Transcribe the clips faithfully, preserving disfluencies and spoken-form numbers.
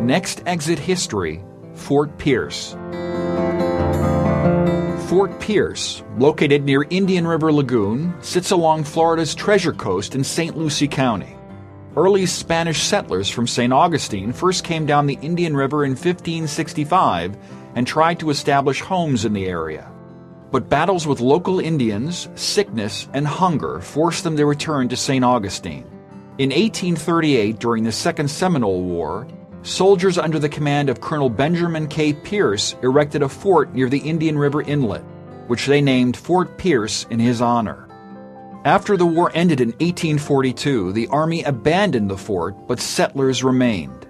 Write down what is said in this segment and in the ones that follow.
Next Exit History, Fort Pierce. Fort Pierce, located near Indian River Lagoon, sits along Florida's Treasure Coast in Saint Lucie County. Early Spanish settlers from Saint Augustine first came down the Indian River in fifteen sixty-five and tried to establish homes in the area. But battles with local Indians, sickness, and hunger forced them to return to Saint Augustine. In eighteen thirty-eight, during the Second Seminole War, soldiers under the command of Colonel Benjamin K. Pierce erected a fort near the Indian River Inlet, which they named Fort Pierce in his honor. After the war ended in eighteen forty-two, the Army abandoned the fort, but settlers remained.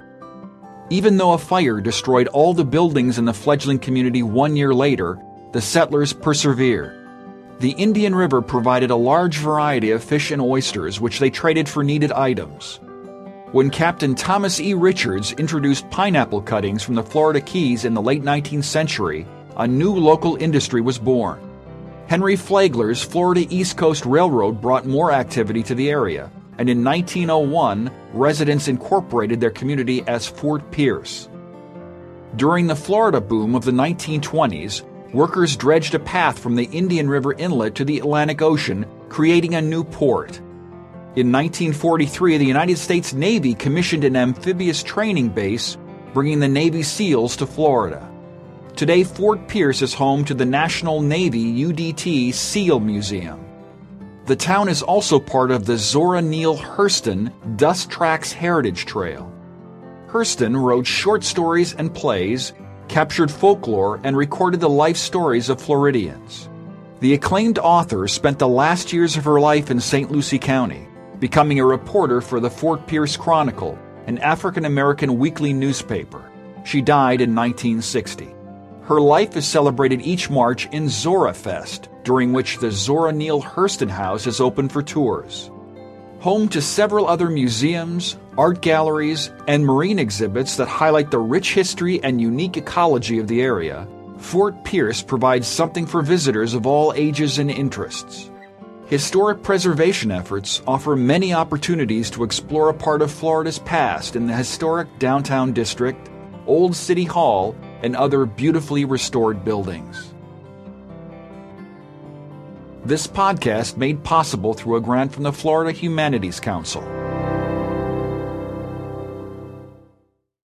Even though a fire destroyed all the buildings in the fledgling community one year later, the settlers persevered. The Indian River provided a large variety of fish and oysters, which they traded for needed items. When Captain Thomas E. Richards introduced pineapple cuttings from the Florida Keys in the late nineteenth century, a new local industry was born. Henry Flagler's Florida East Coast Railroad brought more activity to the area, and in nineteen oh one, residents incorporated their community as Fort Pierce. During the Florida boom of the nineteen twenties, workers dredged a path from the Indian River Inlet to the Atlantic Ocean, creating a new port. In nineteen forty-three, the United States Navy commissioned an amphibious training base, bringing the Navy SEALs to Florida. Today, Fort Pierce is home to the National Navy U D T SEAL Museum. The town is also part of the Zora Neale Hurston Dust Tracks Heritage Trail. Hurston wrote short stories and plays, captured folklore, and recorded the life stories of Floridians. The acclaimed author spent the last years of her life in Saint Lucie County, becoming a reporter for the Fort Pierce Chronicle, an African-American weekly newspaper. She died in nineteen sixty. Her life is celebrated each March in Zora Fest, during which the Zora Neale Hurston House is open for tours. Home to several other museums, art galleries, and marine exhibits that highlight the rich history and unique ecology of the area, Fort Pierce provides something for visitors of all ages and interests. Historic preservation efforts offer many opportunities to explore a part of Florida's past in the historic downtown district, Old City Hall, and other beautifully restored buildings. This podcast made possible through a grant from the Florida Humanities Council.